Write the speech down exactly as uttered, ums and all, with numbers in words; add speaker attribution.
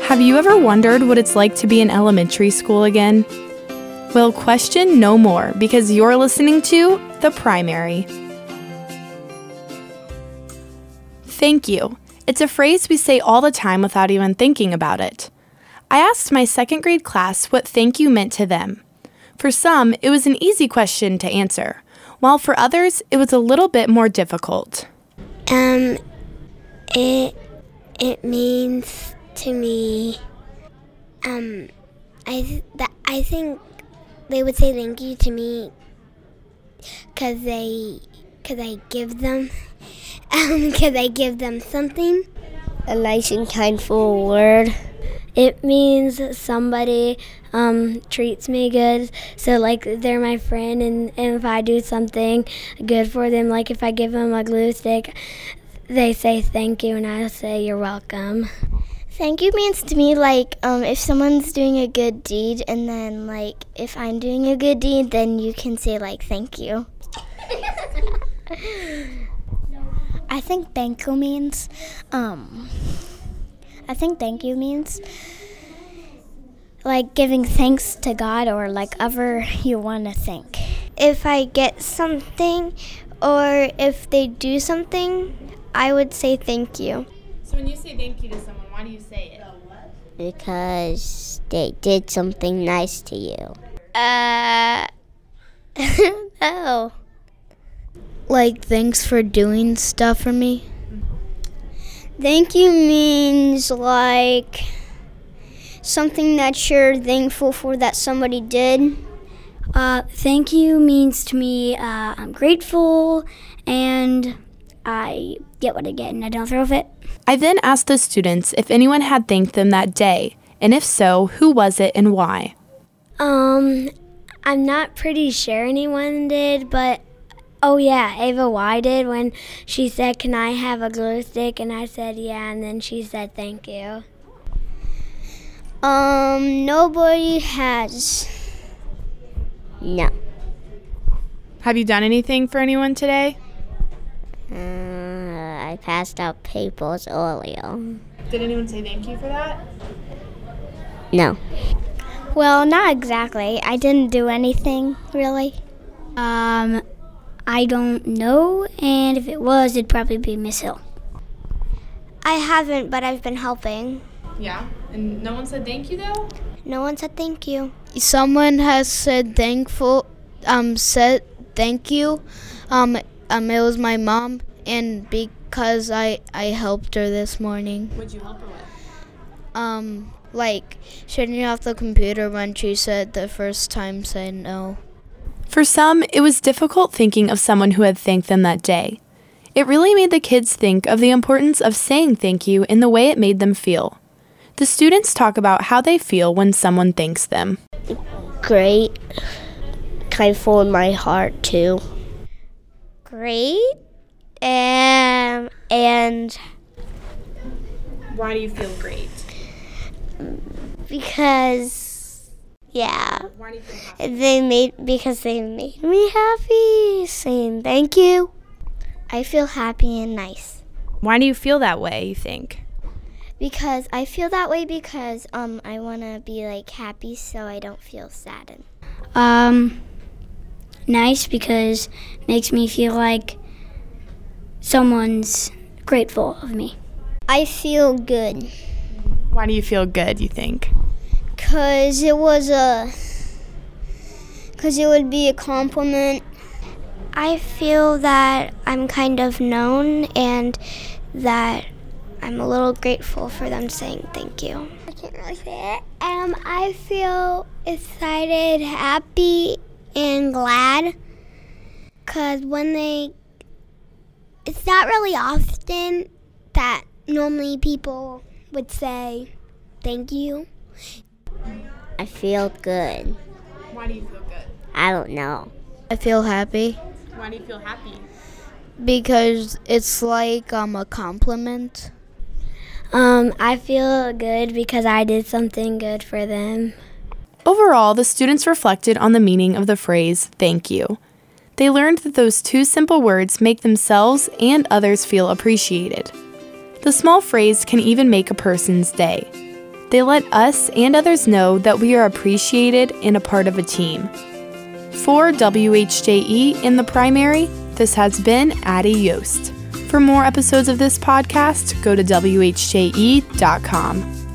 Speaker 1: Have you ever wondered what it's like to be in elementary school again? Well, question no more, because you're listening to The Primary. Thank you. It's a phrase we say all the time without even thinking about it. I asked my second grade class what thank you meant to them. For some, it was an easy question to answer, while for others, it was a little bit more difficult.
Speaker 2: Um, it it means to me, um, I th- that I think they would say thank you to me because they, because I give them, um, because I give them something.
Speaker 3: A nice and kindful word.
Speaker 2: It means somebody um, treats me good, so like they're my friend, and, and if I do something good for them, like if I give them a glue stick, they say thank you, and I say you're welcome.
Speaker 3: Thank you means to me like um, if someone's doing a good deed, and then like if I'm doing a good deed, then you can say like thank you.
Speaker 4: I think thank you means, um, I think thank you means like giving thanks to God or like ever you want to thank.
Speaker 3: If I get something or if they do something, I would say thank you.
Speaker 1: So when you say thank you to someone, why do you say it?
Speaker 3: Because they did something nice to you.
Speaker 4: Uh, no.
Speaker 5: Like, thanks for doing stuff for me.
Speaker 3: Thank you means like something that you're thankful for that somebody did.
Speaker 4: Uh, thank you means to me uh, I'm grateful and I get what I get and I don't throw a fit.
Speaker 1: I then asked the students if anyone had thanked them that day, and if so, who was it and why?
Speaker 2: Um, I'm not pretty sure anyone did, but oh yeah, Ava Y did when she said, "Can I have a glue stick?" And I said, "Yeah," and then she said, "Thank you."
Speaker 3: Um, nobody has. No.
Speaker 1: Have you done anything for anyone today?
Speaker 3: Uh, I passed out papers earlier.
Speaker 1: Did anyone say thank you for that?
Speaker 3: No.
Speaker 4: Well, not exactly. I didn't do anything, really. Um, I don't know, and if it was, it'd probably be Miss Hill.
Speaker 3: I haven't, but I've been helping.
Speaker 1: Yeah? And no one said thank you, though?
Speaker 3: No one said thank you.
Speaker 5: Someone has said thankful, um, said thank you. Um, um, it was my mom, and because I, I helped her this morning.
Speaker 1: What'd you help her with?
Speaker 5: Um, like, shutting off the computer when she said the first time said no.
Speaker 1: For some, it was difficult thinking of someone who had thanked them that day. It really made the kids think of the importance of saying thank you in the way it made them feel. The students talk about how they feel when someone thanks them.
Speaker 3: Great. Kind of full in my heart, too. Great. Um, and
Speaker 1: Why do you feel great?
Speaker 3: because, yeah,
Speaker 1: Why do you feel happy?
Speaker 3: they made, because they made me happy, saying thank you. I feel happy and nice.
Speaker 1: Why do you feel that way, you think?
Speaker 3: Because I feel that way because um I want to be like happy so I don't feel saddened.
Speaker 4: Um, nice because it makes me feel like someone's grateful of me.
Speaker 3: I feel good
Speaker 1: Why do you feel good, you think?
Speaker 3: because it was a, because it would be a compliment. I feel that I'm kind of known and that I'm a little grateful for them saying thank you. I can't really say it. Um, I feel excited, happy, and glad because when they, it's not really often that normally people would say thank you. I feel good.
Speaker 1: Why do you feel good?
Speaker 3: I don't know.
Speaker 5: I feel happy
Speaker 1: Why do you feel happy?
Speaker 5: because it's like um a compliment.
Speaker 2: Um, I feel good because I did something good for them.
Speaker 1: Overall, the students reflected on the meaning of the phrase, thank you. They learned that those two simple words make themselves and others feel appreciated. The small phrase can even make a person's day. They let us and others know that we are appreciated and a part of a team. For W H J E in the primary, this has been Addie Yost. For more episodes of this podcast, go to W H J E dot com.